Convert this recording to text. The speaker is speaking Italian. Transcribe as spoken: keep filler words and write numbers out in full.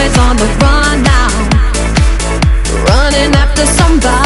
always on the run now, running after somebody.